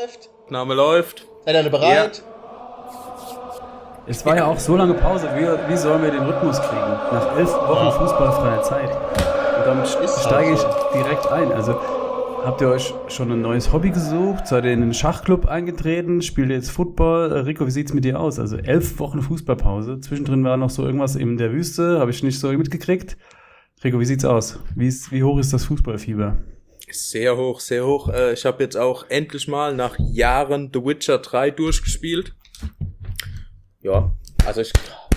Name läuft. Seid ihr alle bereit? Ja. Es war ja auch so lange Pause. Wie sollen wir den Rhythmus kriegen? Nach 11 Wochen fußballfreier Zeit. Und damit steige ich direkt ein. Also habt ihr euch schon ein neues Hobby gesucht? Seid ihr in einen Schachclub eingetreten? Spielt ihr jetzt Football? Rico, wie sieht's mit dir aus? Also 11 Wochen Fußballpause. Zwischendrin war noch so irgendwas in der Wüste. Habe ich nicht so mitgekriegt. Rico, wie sieht's aus? Wie hoch ist das Fußballfieber? Sehr hoch, sehr hoch. Ich habe jetzt auch endlich mal nach Jahren The Witcher 3 durchgespielt. Ja, also ich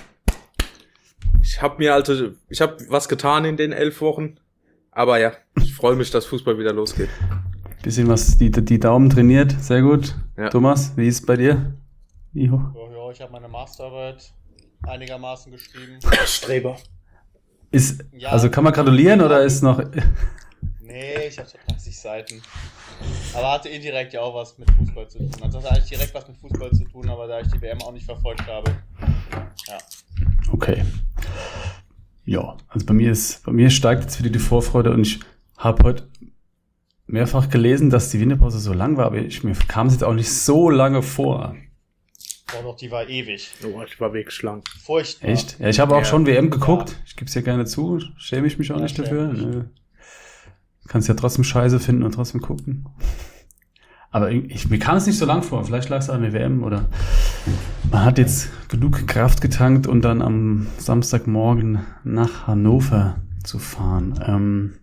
habe was getan in den 11 Wochen. Aber ja, ich freue mich, dass Fußball wieder losgeht. Bisschen was, die Daumen trainiert. Sehr gut. Ja. Thomas, wie ist es bei dir? Ja, ich habe meine Masterarbeit einigermaßen geschrieben. Streber. Also kann man gratulieren oder ist noch... Nee, ich habe so 30 Seiten. Aber hatte indirekt ja auch was mit Fußball zu tun. Also das hat eigentlich direkt was mit Fußball zu tun, aber da ich die WM auch nicht verfolgt habe. Ja. Okay. Ja, also bei mir steigt jetzt wieder die Vorfreude und ich habe heute mehrfach gelesen, dass die Winterpause so lang war, aber mir kam es jetzt auch nicht so lange vor. Oh doch, die war ewig. Oh, ich war wirklich schlank. Furchtbar. Echt? Ja, ich habe auch schon WM geguckt. Ja. Ich gebe es ja gerne zu. Schäme ich mich auch nicht dafür. Nö. Kannst ja trotzdem Scheiße finden und trotzdem gucken. Aber mir kam es nicht so lang vor. Vielleicht lag es an der WM oder man hat jetzt genug Kraft getankt, um dann am Samstagmorgen nach Hannover zu fahren.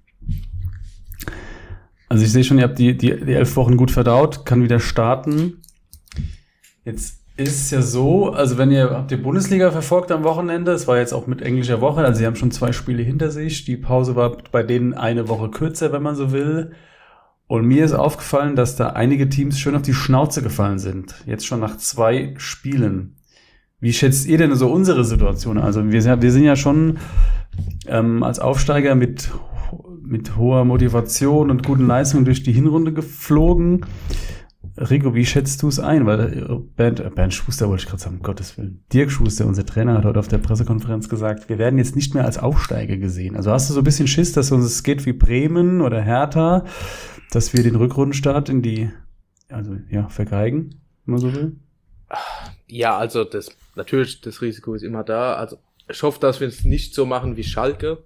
Also ich sehe schon, ihr habt die 11 Wochen gut verdaut, kann wieder starten. Jetzt ist es ja so, also habt ihr Bundesliga verfolgt am Wochenende? Es war jetzt auch mit englischer Woche, also sie haben schon 2 Spiele hinter sich. Die Pause war bei denen eine Woche kürzer, wenn man so will. Und mir ist aufgefallen, dass da einige Teams schön auf die Schnauze gefallen sind. Jetzt schon nach 2 Spielen. Wie schätzt ihr denn so unsere Situation? Also wir sind ja schon als Aufsteiger mit hoher Motivation und guten Leistungen durch die Hinrunde geflogen. Rico, wie schätzt du es ein? Weil Bernd Schuster wollte ich gerade sagen, um Gottes Willen. Dirk Schuster, unser Trainer, hat heute auf der Pressekonferenz gesagt, wir werden jetzt nicht mehr als Aufsteiger gesehen. Also hast du so ein bisschen Schiss, dass es geht wie Bremen oder Hertha, dass wir den Rückrundenstart vergeigen, wenn man so will? Ja, also das Risiko ist immer da. Also ich hoffe, dass wir es nicht so machen wie Schalke.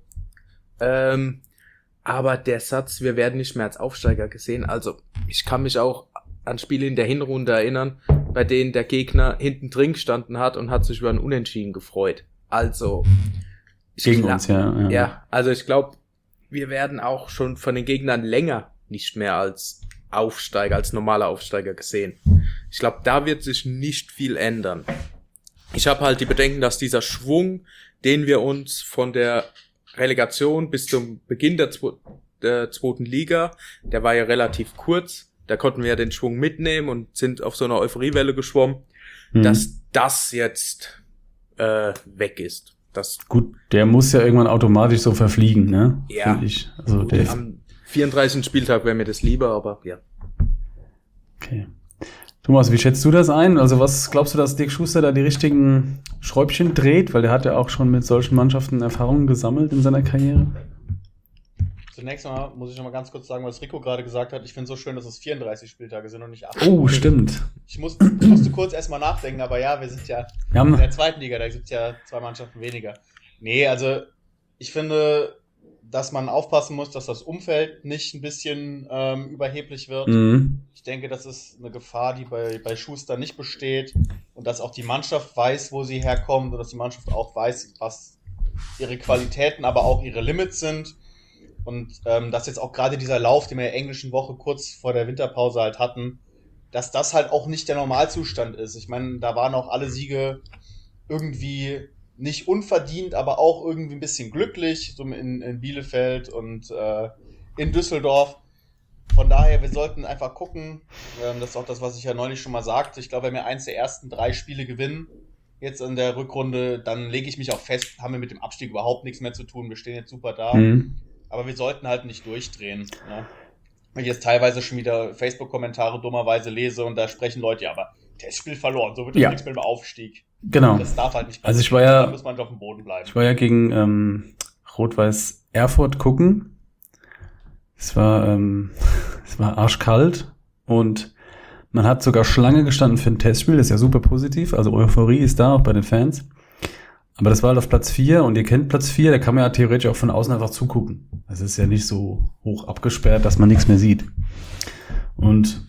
Aber der Satz, wir werden nicht mehr als Aufsteiger gesehen. Also ich kann mich auch an Spiele in der Hinrunde erinnern, bei denen der Gegner hinten drin gestanden hat und hat sich über ein Unentschieden gefreut. Also gegen uns, ja. Ja, also ich glaube, wir werden auch schon von den Gegnern länger nicht mehr als Aufsteiger, als normaler Aufsteiger gesehen. Ich glaube, da wird sich nicht viel ändern. Ich habe halt die Bedenken, dass dieser Schwung, den wir uns von der Relegation bis zum Beginn der zweiten Liga, der war ja relativ kurz, da konnten wir ja den Schwung mitnehmen und sind auf so einer Euphoriewelle geschwommen, dass das jetzt weg ist. Gut, der muss ja irgendwann automatisch so verfliegen, ne? Ja. Find ich. Also am 34. Spieltag wäre mir das lieber, aber ja. Okay. Thomas, wie schätzt du das ein? Also was glaubst du, dass Dirk Schuster da die richtigen Schräubchen dreht? Weil der hat ja auch schon mit solchen Mannschaften Erfahrungen gesammelt in seiner Karriere. Zunächst mal muss ich noch mal ganz kurz sagen, was Rico gerade gesagt hat. Ich finde es so schön, dass es 34 Spieltage sind und nicht 8. Oh, stimmt. Ich musste kurz erstmal nachdenken, aber ja, wir sind ja in der zweiten Liga, da gibt es ja 2 Mannschaften weniger. Nee, also ich finde, dass man aufpassen muss, dass das Umfeld nicht ein bisschen überheblich wird. Ich denke, das ist eine Gefahr, die bei Schuster nicht besteht und dass auch die Mannschaft weiß, wo sie herkommt und dass die Mannschaft auch weiß, was ihre Qualitäten, aber auch ihre Limits sind. Und dass jetzt auch gerade dieser Lauf, den wir in der englischen Woche kurz vor der Winterpause halt hatten, dass das halt auch nicht der Normalzustand ist. Ich meine, da waren auch alle Siege irgendwie nicht unverdient, aber auch irgendwie ein bisschen glücklich, so in Bielefeld und in Düsseldorf. Von daher, wir sollten einfach gucken, das ist auch das, was ich ja neulich schon mal sagte. Ich glaube, wenn wir eins der ersten 3 Spiele gewinnen, jetzt in der Rückrunde, dann lege ich mich auch fest, haben wir mit dem Abstieg überhaupt nichts mehr zu tun. Wir stehen jetzt super da. Aber wir sollten halt nicht durchdrehen. Ne? Wenn ich jetzt teilweise schon wieder Facebook-Kommentare dummerweise lese und da sprechen Leute, ja, aber Testspiel verloren, so wird das nichts mehr im Aufstieg. Genau. Das darf halt nicht passieren. Also ich war ja, da muss man auf dem Boden bleiben. Ich war ja gegen Rot-Weiß Erfurt gucken. Es war arschkalt und Man hat sogar Schlange gestanden für ein Testspiel, das ist ja super positiv, also Euphorie ist da, auch bei den Fans. Aber das war halt auf Platz 4 und ihr kennt Platz 4, da kann man ja theoretisch auch von außen einfach zugucken. Das ist ja nicht so hoch abgesperrt, dass man nichts mehr sieht. Und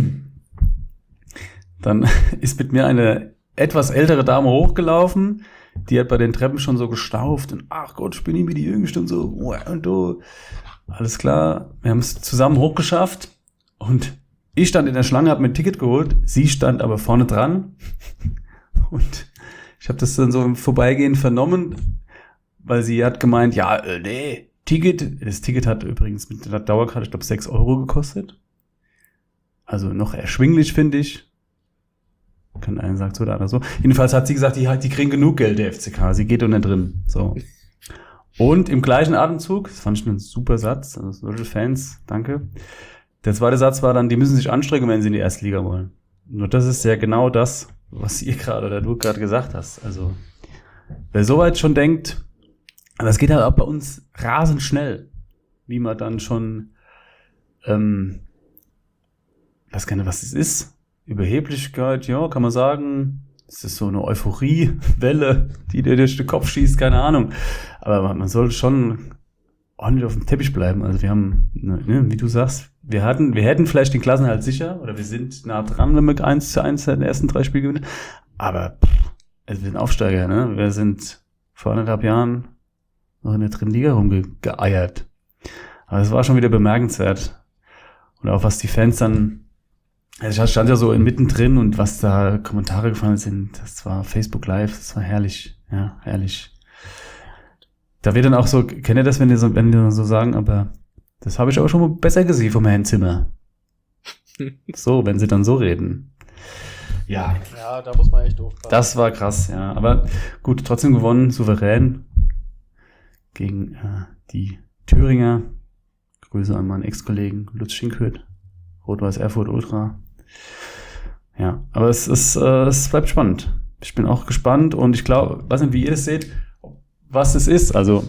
dann ist mit mir eine etwas ältere Dame hochgelaufen, die hat bei den Treppen schon so gestauft und ach Gott, ich bin nie die Jüngste und so und du. Alles klar, wir haben es zusammen hochgeschafft und ich stand in der Schlange, habe mir ein Ticket geholt, sie stand aber vorne dran und ich habe das dann so im Vorbeigehen vernommen, weil sie hat gemeint, ja, nee, das Ticket hat übrigens mit der Dauerkarte, ich glaube, 6 Euro gekostet. Also noch erschwinglich, finde ich. Kann einer sagen so, der andere so. Jedenfalls hat sie gesagt, die kriegen genug Geld, der FCK, sie geht unten drin. So. Und im gleichen Atemzug, das fand ich einen super Satz, also solche Fans, danke. Der zweite Satz war dann, die müssen sich anstrengen, wenn sie in die Erstliga wollen. Nur das ist ja genau das, was ihr gerade oder du gerade gesagt hast. Also, wer soweit schon denkt, aber es geht halt auch bei uns rasend schnell, wie man dann schon, weiß gar nicht, was es ist. Überheblichkeit, ja, kann man sagen, es ist so eine Euphoriewelle, die dir durch den Kopf schießt, keine Ahnung. Aber man soll schon ordentlich auf dem Teppich bleiben. Also wir haben, ne, wie du sagst, wir hätten vielleicht den Klassenerhalt sicher, oder wir sind nah dran, wenn wir 1:1 in den ersten 3 Spielen gewinnen. Aber also wir sind Aufsteiger, ne? Wir sind vor 1,5 Jahren noch in der dritten Liga rumgeeiert. Aber es war schon wieder bemerkenswert. Und auch was die Fans dann, also ich stand ja so mittendrin und was da Kommentare gefallen sind, das war Facebook Live, das war herrlich, ja, herrlich. Da wird dann auch so, kennt ihr das, wenn die so sagen, aber das habe ich aber schon mal besser gesehen vom Herrn Zimmer. So, wenn sie dann so reden. Ja. Ja, da muss man echt aufpassen. Das war krass, ja. Aber gut, trotzdem gewonnen, souverän gegen die Thüringer. Grüße an meinen Ex-Kollegen Lutz Schinkhuet, Rot-Weiß Erfurt Ultra. Ja, aber es bleibt spannend. Ich bin auch gespannt und ich glaube, weiß nicht, wie ihr das seht, was es ist. Also,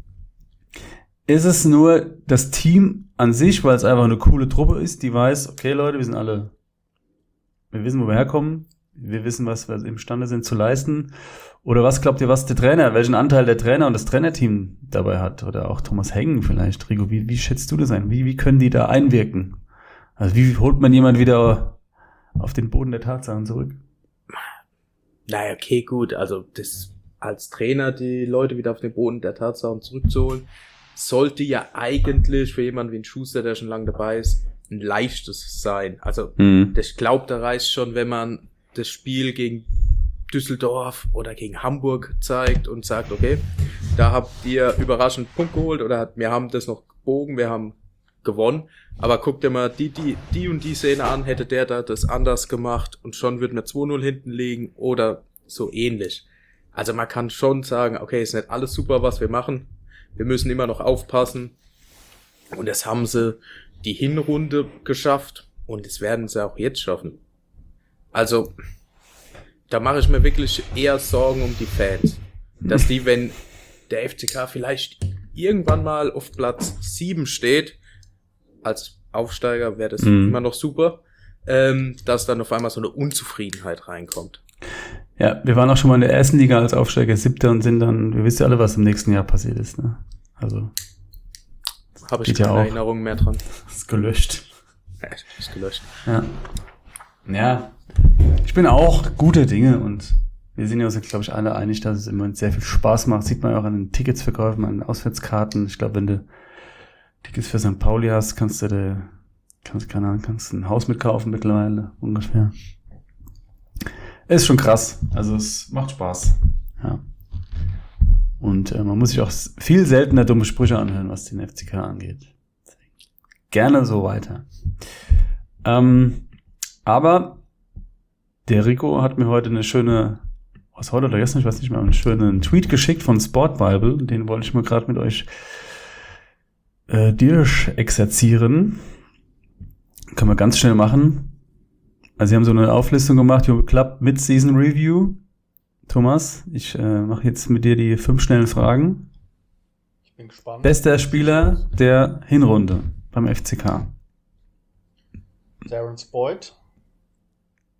ist es nur das Team an sich, weil es einfach eine coole Truppe ist, die weiß, okay Leute, wir wissen, wo wir herkommen, wir wissen, was wir imstande sind zu leisten. Oder was glaubt ihr, welchen Anteil der Trainer und das Trainerteam dabei hat? Oder auch Thomas Hengen vielleicht, Rigo, wie schätzt du das ein? Wie können die da einwirken? Also wie holt man jemand wieder auf den Boden der Tatsachen zurück? Naja, okay, gut. Also das als Trainer die Leute wieder auf den Boden der Tatsachen zurückzuholen, sollte ja eigentlich für jemanden wie ein Schuster, der schon lange dabei ist, ein leichtes sein. Also ich glaube, da reicht schon, wenn man das Spiel gegen Düsseldorf oder gegen Hamburg zeigt und sagt, okay, da habt ihr überraschend einen Punkt geholt oder wir haben das noch gebogen, wir haben gewonnen, aber guckt dir mal die und die Szene an, hätte der da das anders gemacht und schon würden wir 2-0 hinten liegen oder so ähnlich. Also man kann schon sagen, okay, ist nicht alles super, was wir machen, wir müssen immer noch aufpassen und das haben sie die Hinrunde geschafft und das werden sie auch jetzt schaffen. Also da mache ich mir wirklich eher Sorgen um die Fans, dass die, wenn der FCK vielleicht irgendwann mal auf Platz 7 steht, als Aufsteiger wäre das immer noch super, dass dann auf einmal so eine Unzufriedenheit reinkommt. Ja, wir waren auch schon mal in der ersten Liga als Aufsteiger 7. und sind dann, wir wissen ja alle, was im nächsten Jahr passiert ist, ne? Also habe ich keine Erinnerung mehr dran. Ist gelöscht. Ja, ist gelöscht. Ja, ich bin auch guter Dinge und wir sind ja uns, glaube ich, alle einig, dass es immer sehr viel Spaß macht. Sieht man ja auch an den Ticketsverkäufen, an den Auswärtskarten. Ich glaube, wenn du Tickets für St. Pauli hast, kannst du ein Haus mitkaufen mittlerweile, ungefähr. Ist schon krass. Also es macht Spaß. Ja. Und man muss sich auch viel seltener dumme Sprüche anhören, was den FCK angeht. Gerne so weiter. Aber der Rico hat mir heute eine schöne, was heute oder gestern, ich weiß nicht mehr, einen schönen Tweet geschickt von Sport Bible. Den wollte ich mal gerade mit euch exerzieren. Können wir ganz schnell machen. Also sie haben so eine Auflistung gemacht, Club Mid-Season Review. Thomas, ich mache jetzt mit dir die 5 schnellen Fragen. Ich bin gespannt. Bester Spieler der Hinrunde beim FCK. Terence Boyd.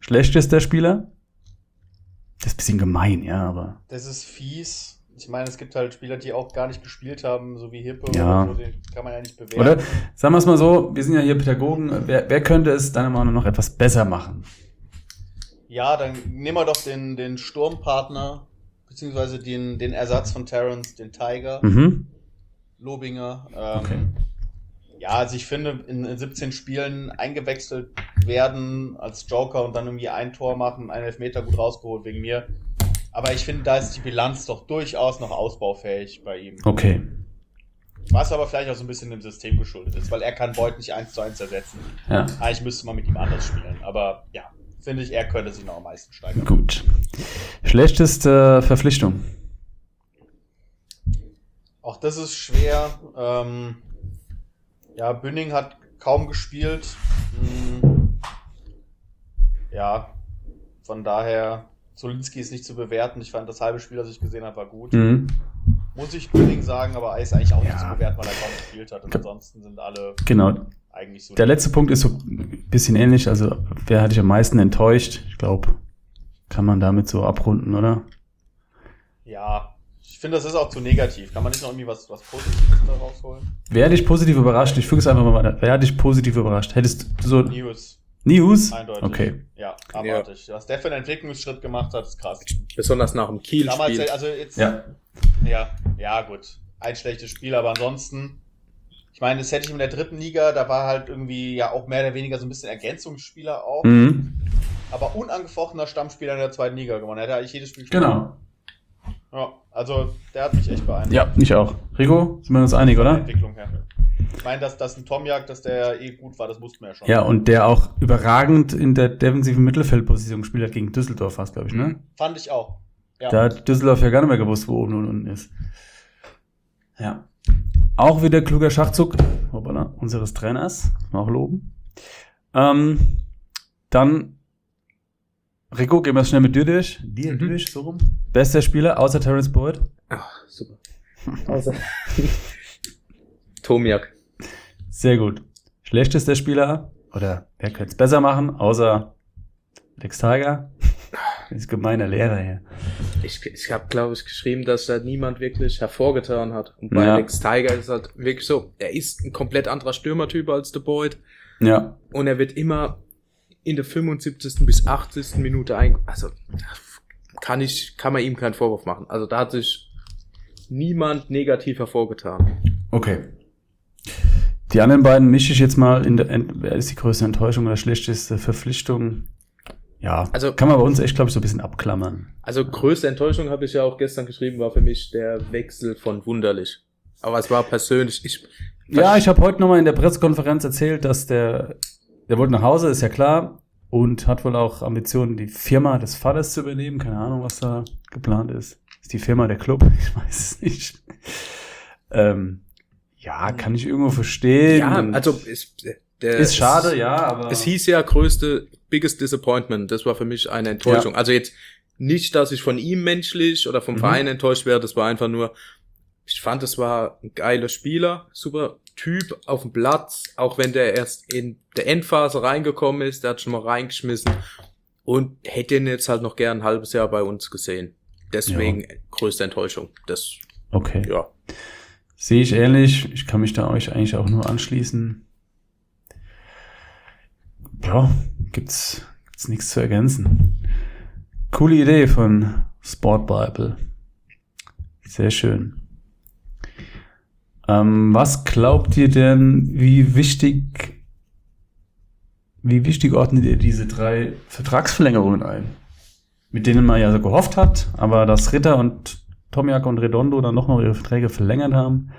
Schlechtester Spieler? Das ist ein bisschen gemein, ja, aber... Das ist fies. Ich meine, es gibt halt Spieler, die auch gar nicht gespielt haben, so wie Hippe Ja. oder so, den kann man ja nicht bewerten. Oder, sagen wir es mal so, wir sind ja hier Pädagogen, wer könnte es deiner Meinung nach noch etwas besser machen? Ja, dann nehmen wir doch den Sturmpartner, beziehungsweise den Ersatz von Terrence, den Tiger, Lobinger. Okay. Ja, also ich finde, in 17 Spielen eingewechselt werden als Joker und dann irgendwie ein Tor machen, einen Elfmeter gut rausgeholt wegen mir. Aber ich finde, da ist die Bilanz doch durchaus noch ausbaufähig bei ihm. Okay. Was aber vielleicht auch so ein bisschen dem System geschuldet ist, weil er kann Void nicht 1:1 ersetzen. Ja. Eigentlich müsste man mit ihm anders spielen. Aber ja, finde ich, er könnte sich noch am meisten steigern. Gut. Schlechteste Verpflichtung? Auch das ist schwer. Ja, Bünding hat kaum gespielt. Ja, von daher, Zolinski ist nicht zu bewerten. Ich fand, das halbe Spiel, das ich gesehen habe, war gut. Muss ich Bünding sagen, aber er ist eigentlich auch nicht zu bewerten, weil er kaum gespielt hat. Und ansonsten sind alle eigentlich so. Der letzte Punkt ist so ein bisschen ähnlich. Also, wer hat dich am meisten enttäuscht? Ich glaube, kann man damit so abrunden, oder? Ja, ich finde, das ist auch zu negativ. Kann man nicht noch irgendwie was Positives da rausholen? Wer hat dich positiv überrascht? Ich füge es einfach mal weiter. Wer hat dich positiv überrascht? Hättest du so... News? Eindeutig. Okay. Ja, abartig. Was der für einen Entwicklungsschritt gemacht hat, ist krass. Besonders nach dem Kiel-Spiel. Damals, also jetzt... Ja, gut. Ein schlechtes Spiel, aber ansonsten... Ich meine, das hätte ich in der 3. Liga, da war halt irgendwie ja auch mehr oder weniger so ein bisschen Ergänzungsspieler auch. Aber unangefochtener Stammspieler in der 2. Liga gewonnen. Er hätte eigentlich jedes Spiel gespielt. Genau. Ja, also der hat mich echt beeindruckt. Ja, ich auch. Rico, sind wir uns einig, Von der oder? Entwicklung her. Ich meine, dass ein Tomjak, dass der gut war, das wussten wir ja schon. Ja, und der auch überragend in der defensiven Mittelfeldposition gespielt hat gegen Düsseldorf fast, glaube ich, ne? Fand ich auch. Ja. Da hat Düsseldorf ja gar nicht mehr gewusst, wo oben und unten ist. Ja. Auch wieder kluger Schachzug unseres Trainers. Auch loben. Dann Rico, gehen wir schnell mit dir durch. Durch, so rum. Bester Spieler, außer Terence Boyd? Ach, super. Außer Tomiak. Sehr gut. Schlechtester Spieler? Oder wer könnte es besser machen, außer Lex Tiger? Das ist gemeiner Lehrer hier. Ich habe, glaube ich, geschrieben, dass da niemand wirklich hervorgetan hat. Und bei Lex Tiger ist es halt wirklich so, er ist ein komplett anderer Stürmertyp als der Boyd. Ja. Und er wird immer in der 75. bis 80. Minute also kann man ihm keinen Vorwurf machen. Also da hat sich niemand negativ hervorgetan. Okay. Die anderen beiden mische ich jetzt mal wer ist die größte Enttäuschung oder schlechteste Verpflichtung? Ja, also kann man bei uns echt, glaube ich, so ein bisschen abklammern. Also größte Enttäuschung, habe ich ja auch gestern geschrieben, war für mich der Wechsel von Wunderlich. Aber es war persönlich... Ich habe heute nochmal in der Pressekonferenz erzählt, dass der wollte nach Hause, ist ja klar, und hat wohl auch Ambitionen, die Firma des Vaters zu übernehmen. Keine Ahnung, was da geplant ist. Ist die Firma der Club? Ich weiß es nicht. Ja, kann ich irgendwo verstehen. Ja, also ist schade, ja, aber... Es hieß ja biggest disappointment. Das war für mich eine Enttäuschung. Ja. Also jetzt nicht, dass ich von ihm menschlich oder vom Verein enttäuscht wäre. Das war einfach nur... Ich fand, es war ein geiler Spieler, super Typ auf dem Platz, auch wenn der erst in der Endphase reingekommen ist, der hat schon mal reingeschmissen und hätte ihn jetzt halt noch gern ein halbes Jahr bei uns gesehen. Deswegen größte Enttäuschung. Okay. Ja. Sehe ich ähnlich. Ich kann mich da euch eigentlich auch nur anschließen. Ja, gibt's nichts zu ergänzen. Coole Idee von Sport Bible. Sehr schön. Was glaubt ihr denn, wie wichtig ordnet ihr diese 3 Vertragsverlängerungen ein? Mit denen man ja so gehofft hat, aber dass Ritter und Tomjak und Redondo dann noch ihre Verträge verlängert haben.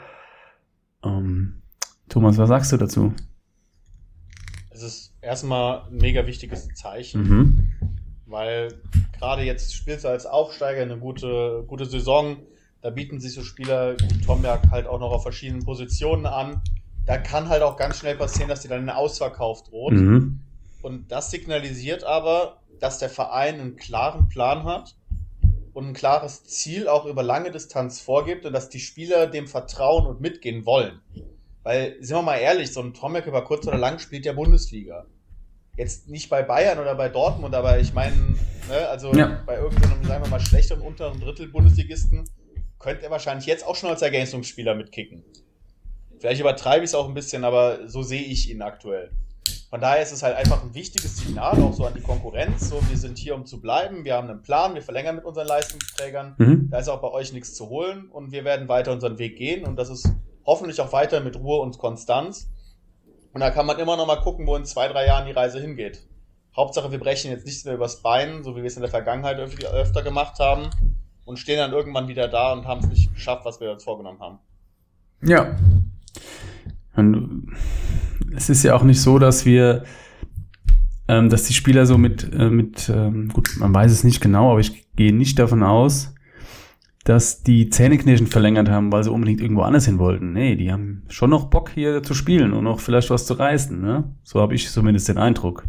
Thomas, was sagst du dazu? Es ist erstmal ein mega wichtiges Zeichen, weil gerade jetzt spielst du als Aufsteiger eine gute Saison. Da bieten sich so Spieler wie Tomjak halt auch noch auf verschiedenen Positionen an. Da kann halt auch ganz schnell passieren, dass die dann einen Ausverkauf droht. Und das signalisiert aber, dass der Verein einen klaren Plan hat und ein klares Ziel auch über lange Distanz vorgibt und dass die Spieler dem vertrauen und mitgehen wollen. Weil, sind wir mal ehrlich, so ein Tomjak über kurz oder lang spielt ja Bundesliga. jetzt nicht bei Bayern oder bei Dortmund, aber ich meine, ne, also bei irgendeinem, sagen wir mal, schlechteren unteren Drittel Bundesligisten könnte er wahrscheinlich jetzt auch schon als Ergänzungsspieler mitkicken. Vielleicht übertreibe ich es auch ein bisschen, aber so sehe ich ihn aktuell. Von daher ist es halt einfach ein wichtiges Signal, auch so an die Konkurrenz. So, wir sind hier, um zu bleiben, wir haben einen Plan, wir verlängern mit unseren Leistungsträgern. Da ist auch bei euch nichts zu holen und wir werden weiter unseren Weg gehen und das ist hoffentlich auch weiter mit Ruhe und Konstanz. Und da kann man immer noch mal gucken, wo in 2-3 Jahren die Reise hingeht. Hauptsache, wir brechen jetzt nichts mehr übers Bein, so wie wir es in der Vergangenheit öfter gemacht haben und stehen dann irgendwann wieder da und haben es nicht geschafft, was wir uns vorgenommen haben. Ja. Und es ist ja auch nicht so, dass dass die Spieler so gut, man weiß es nicht genau, aber ich gehe nicht davon aus, dass die Zähneknirschen verlängert haben, weil sie unbedingt irgendwo anders hin wollten. Nee, die haben schon noch Bock hier zu spielen und noch vielleicht was zu reißen, ne? So habe ich zumindest den Eindruck.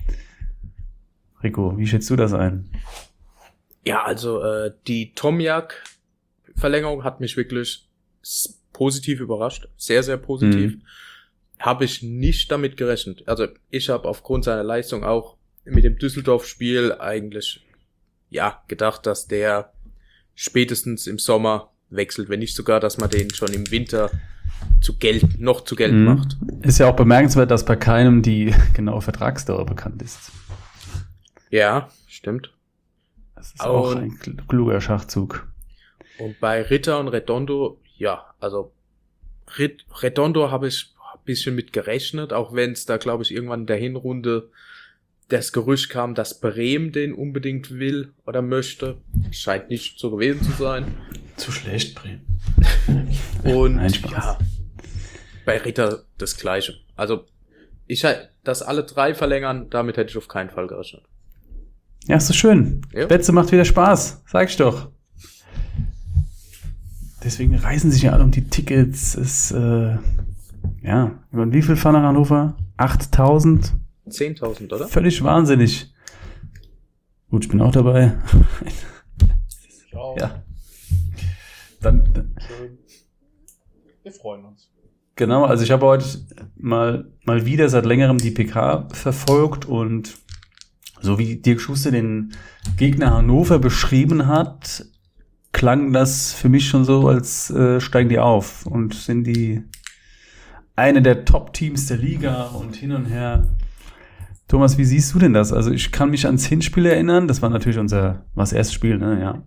Rico, wie schätzt du das ein? Ja, also die Tomjak-Verlängerung hat mich wirklich positiv überrascht. Sehr, sehr positiv. Habe ich nicht damit gerechnet. Also ich habe aufgrund seiner Leistung auch mit dem Düsseldorf-Spiel eigentlich gedacht, dass der spätestens im Sommer wechselt, wenn nicht sogar, dass man den schon im Winter zu Geld macht. Ist ja auch bemerkenswert, dass bei keinem die genaue Vertragsdauer bekannt ist. Ja, stimmt. Das ist auch ein kluger Schachzug. Und bei Ritter und Redondo, also Redondo habe ich ein bisschen mit gerechnet, auch wenn es da, glaube ich, irgendwann in der Hinrunde das Gerücht kam, dass Bremen den unbedingt will oder möchte. Scheint nicht so gewesen zu sein. Zu schlecht, Bremen. Und bei Ritter das Gleiche. Also, dass alle 3 verlängern, damit hätte ich auf keinen Fall gerechnet. Ja, ist so schön. Ja. Betze macht wieder Spaß, sag ich doch. Deswegen reißen sich ja alle um die Tickets. Über wie viel fahren nach Hannover? 8.000? 10.000, oder? Völlig wahnsinnig. Gut, ich bin auch dabei. Ciao. Ja. Dann. Wir freuen uns. Genau, also ich habe heute mal wieder seit längerem die PK verfolgt und so wie Dirk Schuster den Gegner Hannover beschrieben hat, klang das für mich schon so, als steigen die auf und sind die eine der Top-Teams der Liga und hin und her. Thomas, wie siehst du denn das? Also ich kann mich ans Hinspiel erinnern, das war natürlich das erste Spiel, ne? Ja.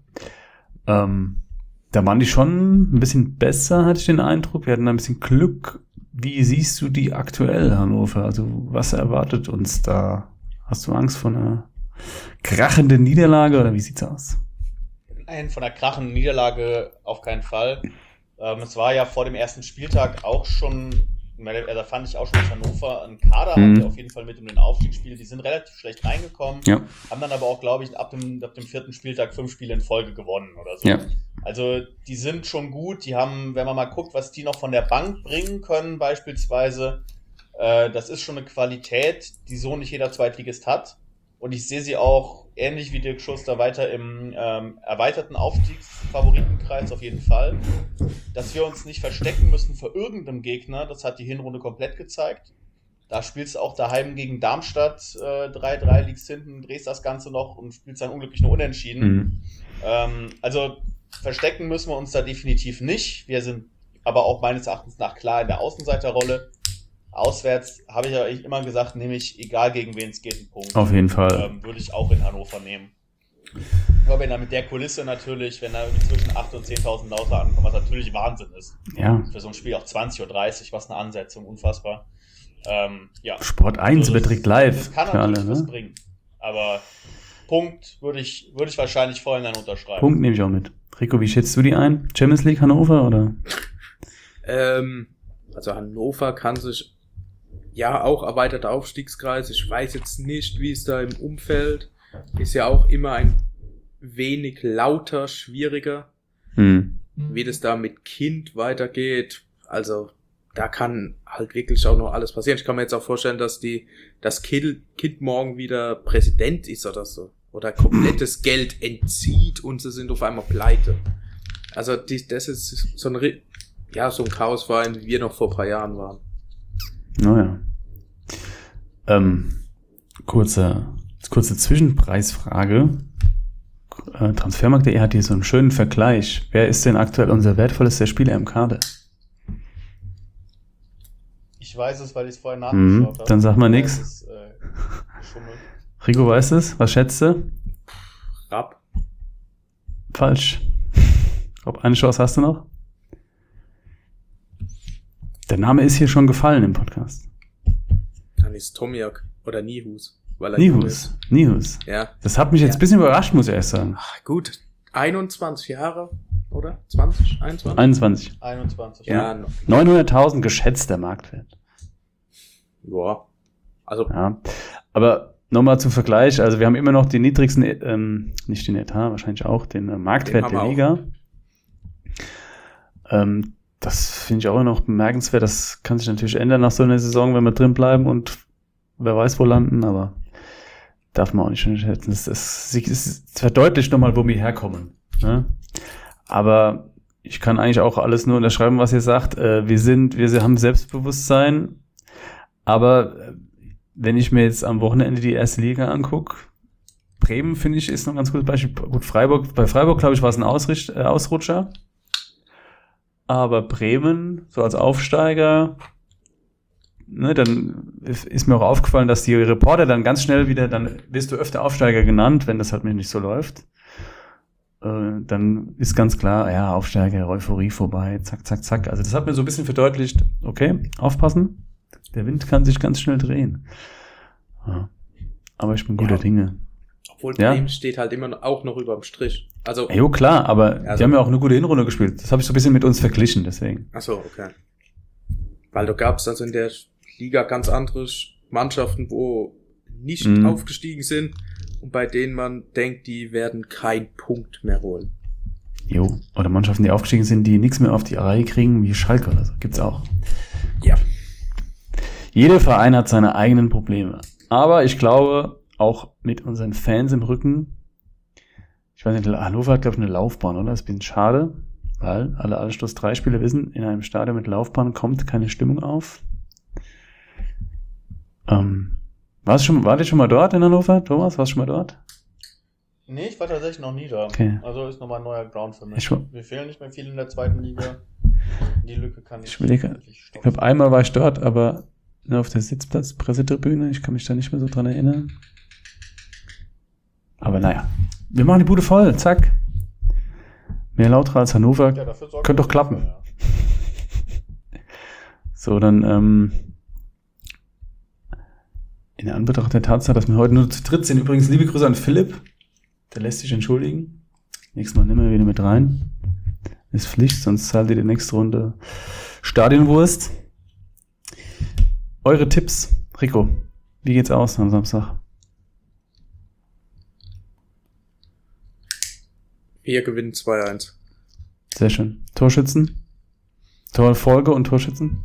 Da waren die schon ein bisschen besser, hatte ich den Eindruck. Wir hatten ein bisschen Glück. Wie siehst du die aktuell, Hannover? Also was erwartet uns da? Hast du Angst vor einer krachenden Niederlage oder wie sieht's aus? Nein, von einer krachenden Niederlage auf keinen Fall. Es war ja vor dem ersten Spieltag auch schon, da fand ich auch schon, dass Hannover einen Kader hatte, auf jeden Fall mit um den Aufstiegsspiel. Die sind relativ schlecht reingekommen, haben dann aber auch, glaube ich, ab dem 4. Spieltag 5 Spiele in Folge gewonnen oder so. Ja. Also die sind schon gut, die haben, wenn man mal guckt, was die noch von der Bank bringen können beispielsweise, das ist schon eine Qualität, die so nicht jeder Zweitligist hat. Und ich sehe sie auch, ähnlich wie Dirk Schuster, weiter im erweiterten Aufstiegsfavoritenkreis auf jeden Fall. Dass wir uns nicht verstecken müssen vor irgendeinem Gegner, das hat die Hinrunde komplett gezeigt. Da spielst du auch daheim gegen Darmstadt 3-3, liegst hinten, drehst das Ganze noch und spielst dann unglücklich nur unentschieden. Also verstecken müssen wir uns da definitiv nicht. Wir sind aber auch meines Erachtens nach klar in der Außenseiterrolle. Auswärts habe ich ja immer gesagt, nehme ich, egal gegen wen es geht, einen Punkt. Auf jeden Fall. Würde ich auch in Hannover nehmen. Aber wenn da mit der Kulisse natürlich, wenn da zwischen 8.000 und 10.000 Lauter ankommen, was natürlich Wahnsinn ist. Ja. Für so ein Spiel auch 20.30 Uhr, was eine Ansetzung, unfassbar. Sport 1 überträgt live. Das kann natürlich was bringen. Aber Punkt würde ich wahrscheinlich vorhin dann unterschreiben. Punkt nehme ich auch mit. Rico, wie schätzt du die ein? Champions League Hannover oder? Also Hannover kann sich auch erweiterter Aufstiegskreis. Ich weiß jetzt nicht, wie es da im Umfeld ist, ja auch immer ein wenig lauter, schwieriger, wie das da mit Kind weitergeht. Also da kann halt wirklich auch noch alles passieren. Ich kann mir jetzt auch vorstellen, dass das Kind morgen wieder Präsident ist oder so. Oder komplettes Geld entzieht und sie sind auf einmal pleite. Also das ist so ein Chaosverein, wie wir noch vor ein paar Jahren waren. Naja. Kurze Zwischenpreisfrage. Transfermarkt.de hat hier so einen schönen Vergleich. Wer ist denn aktuell unser wertvollster Spieler im Kader? Ich weiß es, weil ich es vorher nachgeschaut habe. Dann sag mal nix. Rico weiß es. Was schätzt du? Rapp. Falsch. Ob eine Chance hast du noch? Der Name ist hier schon gefallen im Podcast. Dann ist Tomiak oder Nihus. Nihus. Ja. Das hat mich jetzt ein bisschen überrascht, muss ich erst sagen. Ach, gut. 21 Jahre, oder? 20? 21? 21. Ja. 900.000 geschätzter Marktwert. Ja. Also. Ja. Aber nochmal zum Vergleich. Also wir haben immer noch den niedrigsten, nicht den Etat, wahrscheinlich auch den Marktwert der Liga. Das finde ich auch immer noch bemerkenswert. Das kann sich natürlich ändern nach so einer Saison, wenn wir drin bleiben und wer weiß wo landen, aber darf man auch nicht unterschätzen. Es verdeutlicht nochmal, wo wir herkommen. Ne? Aber ich kann eigentlich auch alles nur unterschreiben, was ihr sagt. Wir haben Selbstbewusstsein, aber wenn ich mir jetzt am Wochenende die erste Liga angucke, Bremen, finde ich, ist noch ein ganz gutes Beispiel. Gut, bei Freiburg, glaube ich, war es ein Ausrutscher. Aber Bremen, so als Aufsteiger, ne, dann ist mir auch aufgefallen, dass die Reporter dann ganz schnell wieder, dann wirst du öfter Aufsteiger genannt, wenn das halt nicht so läuft. Dann ist ganz klar, ja, Aufsteiger, Euphorie vorbei, zack, zack, zack. Also das hat mir so ein bisschen verdeutlicht, okay, aufpassen, der Wind kann sich ganz schnell drehen. Ja. Aber ich bin guter Dinge. Obwohl Bremen steht halt immer auch noch überm Strich. Also, jo, klar, aber die haben ja auch eine gute Hinrunde gespielt. Das habe ich so ein bisschen mit uns verglichen, deswegen. Ach so, okay. Weil da gab es also in der Liga ganz andere Mannschaften, wo nicht aufgestiegen sind und bei denen man denkt, die werden keinen Punkt mehr holen. Jo, oder Mannschaften, die aufgestiegen sind, die nichts mehr auf die Reihe kriegen, wie Schalke oder so. Gibt's auch. Ja. Jeder Verein hat seine eigenen Probleme. Aber ich glaube, auch mit unseren Fans im Rücken, ich weiß nicht, Hannover hat, glaube ich, eine Laufbahn, oder? Das ist ein bisschen schade, weil alle Anstoß 3 Spieler wissen, in einem Stadion mit Laufbahn kommt keine Stimmung auf. Wart ihr schon mal dort in Hannover? Thomas, warst du schon mal dort? Nee, ich war tatsächlich noch nie da. Okay. Also ist nochmal ein neuer Ground für mich. Mir fehlen nicht mehr viele in der zweiten Liga. Die Lücke kann ich überlege, ich glaube, einmal war ich dort, aber nur auf der Sitzplatz, Pressetribüne. Ich kann mich da nicht mehr so dran erinnern. Aber naja, wir machen die Bude voll, zack. Mehr lauter als Hannover, ja, könnte doch klappen. Ja. So, dann in Anbetracht der Tatsache, dass wir heute nur zu dritt sind, übrigens liebe Grüße an Philipp, der lässt sich entschuldigen. Nächstes Mal nehmen wir wieder mit rein. Ist Pflicht, sonst zahlt ihr die nächste Runde Stadionwurst. Eure Tipps, Rico, wie geht's aus am Samstag? Wir gewinnen 2-1. Sehr schön. Torschützen? Torfolge und Torschützen?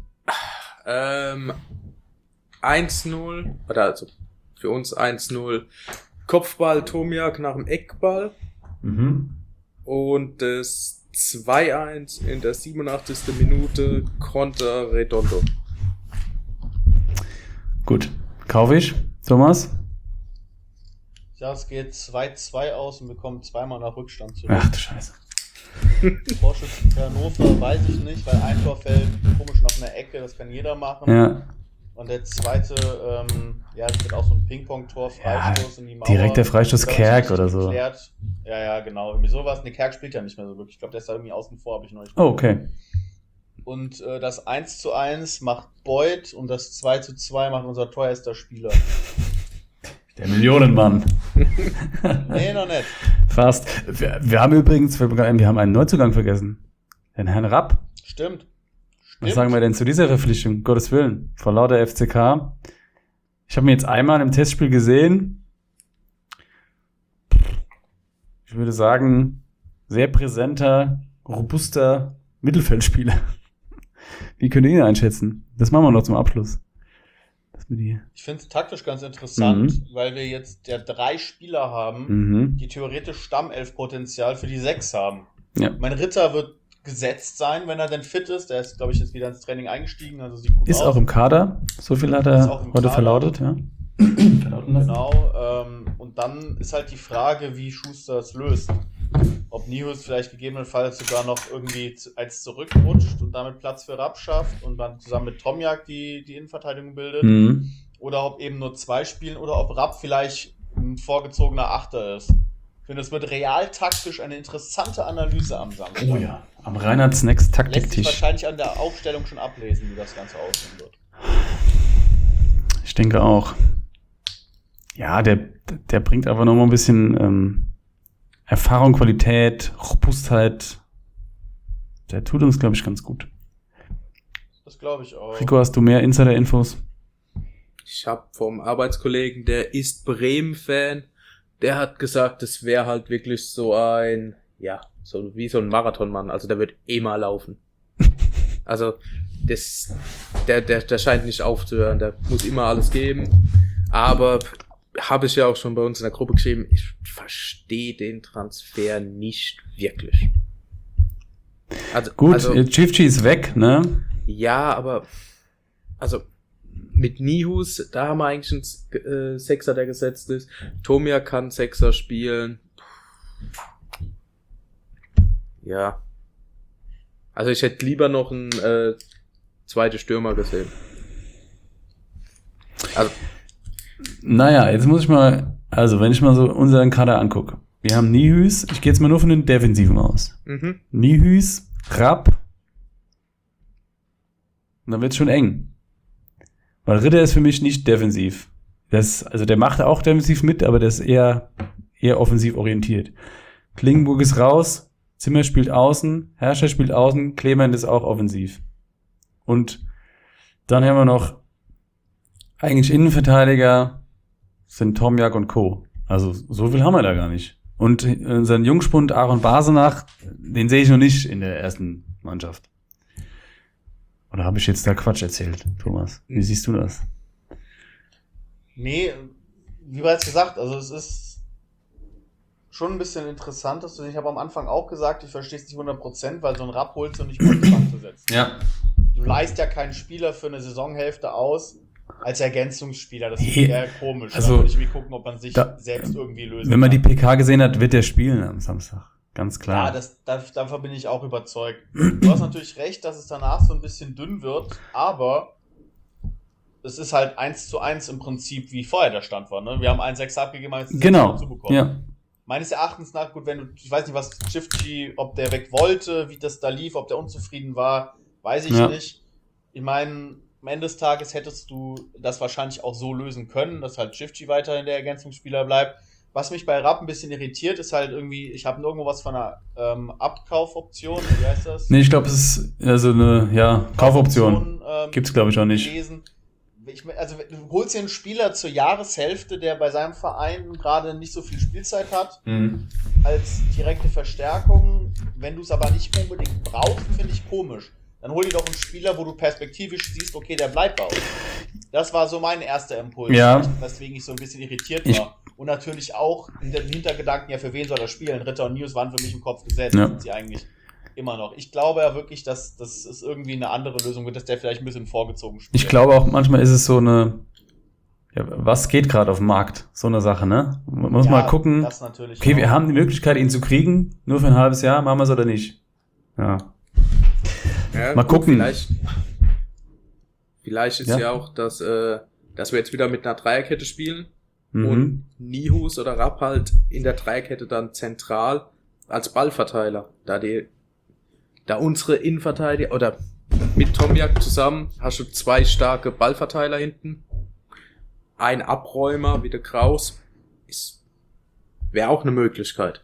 1-0, oder also für uns 1-0 Kopfball Tomiak nach dem Eckball. Und das 2-1 in der 87. Minute Konter Redondo. Gut. Kaufe ich. Thomas? Ja, es geht 2-2 aus und wir kommen zweimal nach Rückstand zurück. Ach du Scheiße. Torschützen für Hannover weiß ich nicht, weil ein Tor fällt komisch nach einer Ecke, das kann jeder machen. Ja. Und der zweite, das wird auch so ein Ping-Pong-Tor, Freistoß in die Mauer. Direkt der Freistoß Kerk oder so. Geklärt. Ja, genau. Irgendwie sowas. Ne, Kerk spielt ja nicht mehr so wirklich. Ich glaube, der ist da irgendwie außen vor, habe ich noch nicht gehört. Oh, okay. Und das 1-1 macht Beuth und das 2-2 macht unser teuerster Spieler. Der Millionenmann. Nee, noch nicht. Fast. Wir haben übrigens, wir haben einen Neuzugang vergessen. Den Herrn Rapp. Stimmt. Was sagen wir denn zu dieser Verpflichtung? Gottes Willen. Vor lauter FCK. Ich habe ihn jetzt einmal im Testspiel gesehen. Ich würde sagen, sehr präsenter, robuster Mittelfeldspieler. Wie könnt ihr ihn einschätzen? Das machen wir noch zum Abschluss. Ich finde es taktisch ganz interessant, weil wir jetzt 3 Spieler haben, die theoretisch Stammelf-Potenzial für die 6 haben. Ja. Mein Ritter wird gesetzt sein, wenn er denn fit ist. Der ist, glaube ich, jetzt wieder ins Training eingestiegen. Also sieht gut aus. Ist auch im Kader. So viel hat er heute verlautet. Ja. Genau. Und dann ist halt die Frage, wie Schuster es löst. Ob Nihus vielleicht gegebenenfalls sogar noch irgendwie als zurückrutscht und damit Platz für Rapp schafft und dann zusammen mit Tomjak die Innenverteidigung bildet. Mhm. Oder ob eben nur 2 spielen oder ob Rapp vielleicht ein vorgezogener Achter ist. Ich finde, es wird realtaktisch eine interessante Analyse am Samstag. Oh ja, am Reinhardt Snacks Lässt sich Taktiktisch. wahrscheinlich an der Aufstellung schon ablesen, wie das Ganze aussehen wird. Ich denke auch. Ja, der bringt aber noch mal ein bisschen Erfahrung, Qualität, Robustheit. Der tut uns, glaube ich, ganz gut. Das glaube ich auch. Rico, hast du mehr Insider-Infos? Ich habe vom Arbeitskollegen, der ist Bremen-Fan, der hat gesagt, das wäre halt wirklich so ein, ja, so wie so ein Marathonmann, also der wird immer laufen. Also der scheint nicht aufzuhören, der muss immer alles geben, aber habe ich ja auch schon bei uns in der Gruppe geschrieben, ich verstehe den Transfer nicht wirklich. Also, Gut, Chifchi ist weg, ne? Ja, aber also mit Nihus, da haben wir eigentlich einen Sechser, der gesetzt ist. Tomia kann Sechser spielen. Ja. Also ich hätte lieber noch einen zweiten Stürmer gesehen. Also Naja, jetzt muss ich mal, also wenn ich mal so unseren Kader angucke. Wir haben Nihus, ich gehe jetzt mal nur von den Defensiven aus. Nihus, Rapp. Und dann wird's schon eng. Weil Ritter ist für mich nicht defensiv. Also der macht auch defensiv mit, aber der ist eher offensiv orientiert. Klingenburg ist raus, Zimmer spielt außen, Herrscher spielt außen, Clement ist auch offensiv. Und dann haben wir noch eigentlich Innenverteidiger sind Tomjak und Co. Also so viel haben wir da gar nicht. Und unseren Jungspund Aaron Basenach, den sehe ich noch nicht in der ersten Mannschaft. Oder habe ich jetzt da Quatsch erzählt, Thomas? Wie siehst du das? Nee, wie bereits gesagt, also es ist schon ein bisschen interessant, dass ich habe am Anfang auch gesagt, ich verstehe es nicht 100%, weil so ein Rapp holst du nicht auf die Bank zu setzen. Ja. Du leihst ja keinen Spieler für eine Saisonhälfte aus als Ergänzungsspieler. Das ist eher komisch. Also, da würde ich mir gucken, ob man sich selbst irgendwie lösen Wenn man kann. die PK gesehen hat, wird der spielen am Samstag. Ganz klar. Ja, davon bin ich auch überzeugt. Du hast natürlich recht, dass es danach so ein bisschen dünn wird, aber es ist halt 1:1 im Prinzip, wie vorher der Stand war. Ne? Wir haben 1-6 abgegeben, haben jetzt Genau. dazu bekommen. Ja. Meines Erachtens nach, gut, ich weiß nicht, was Chifchi, ob der weg wollte, wie das da lief, ob der unzufrieden war, weiß ich nicht. Ich meine, am Ende des Tages hättest du das wahrscheinlich auch so lösen können, dass halt Chifchi weiterhin der Ergänzungsspieler bleibt. Was mich bei Rapp ein bisschen irritiert, ist halt irgendwie, ich habe irgendwo was von einer Abkaufoption, wie heißt das? Nee, ich glaube, es ist also eine Kaufoption. Gibt's, glaube ich, auch nicht. Gelesen. Du holst dir einen Spieler zur Jahreshälfte, der bei seinem Verein gerade nicht so viel Spielzeit hat, als direkte Verstärkung. Wenn du es aber nicht unbedingt brauchst, finde ich komisch. Dann hol dir doch einen Spieler, wo du perspektivisch siehst, okay, der bleibt bei uns. Das war so mein erster Impuls, weswegen ich so ein bisschen irritiert war. Und natürlich auch in den Hintergedanken, ja, für wen soll er spielen? Ritter und News waren für mich im Kopf gesetzt, sind sie eigentlich immer noch. Ich glaube ja wirklich, dass es irgendwie eine andere Lösung wird, dass der vielleicht ein bisschen vorgezogen spielt. Ich glaube auch, manchmal ist es so eine, was geht gerade auf dem Markt? So eine Sache, ne? Man muss mal gucken, das natürlich okay, auch. wir haben die Möglichkeit, ihn zu kriegen, nur für ein halbes Jahr, machen wir es oder nicht? Ja. Mal gucken. Vielleicht ist ja auch, dass wir jetzt wieder mit einer Dreierkette spielen und Nihus oder Rapp halt in der Dreierkette dann zentral als Ballverteiler. Da unsere Innenverteidiger oder mit Tomjak zusammen hast du 2 starke Ballverteiler hinten. Ein Abräumer wie der Kraus wäre auch eine Möglichkeit.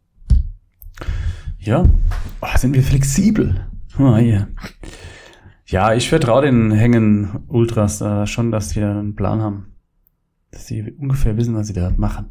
Ja, sind wir flexibel. Hier. Ja, ich vertraue den Hängen Ultras schon, dass die da einen Plan haben. Dass sie ungefähr wissen, was sie da machen.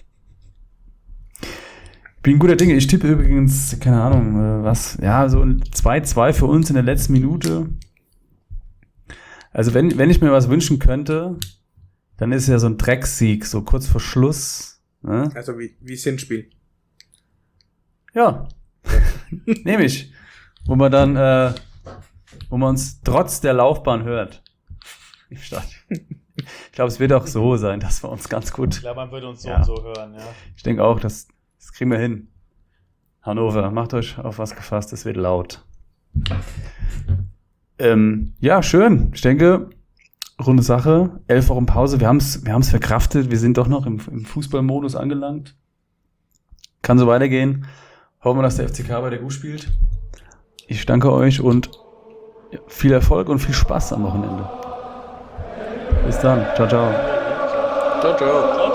Bin guter Dinge. Ich tippe übrigens, keine Ahnung, was. Ja, so ein 2-2 für uns in der letzten Minute. Also wenn ich mir was wünschen könnte, dann ist es ja so ein Drecksieg, so kurz vor Schluss. Ne? Also wie Hinspiel. Ja. Nehme ich. Wo man dann, wo man uns trotz der Laufbahn hört. Im Stadion. Ich glaube, es wird auch so sein, dass wir uns ganz gut... Ich glaube, man würde uns so und so hören, ja. Ich denke auch, das kriegen wir hin. Hannover, macht euch auf was gefasst, es wird laut. Ja, schön. Ich denke, runde Sache. 11 Wochen Pause, wir haben's verkraftet. Wir sind doch noch im Fußballmodus angelangt. Kann so weitergehen. Hoffen wir, dass der FCK bei der GU spielt. Ich danke euch und viel Erfolg und viel Spaß am Wochenende. Bis dann. Ciao, ciao. Ciao, ciao.